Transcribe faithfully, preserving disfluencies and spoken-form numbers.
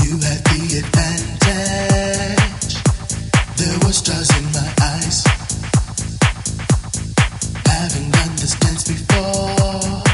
You had the advantage. There were stars in my eyes. Haven't done this dance before.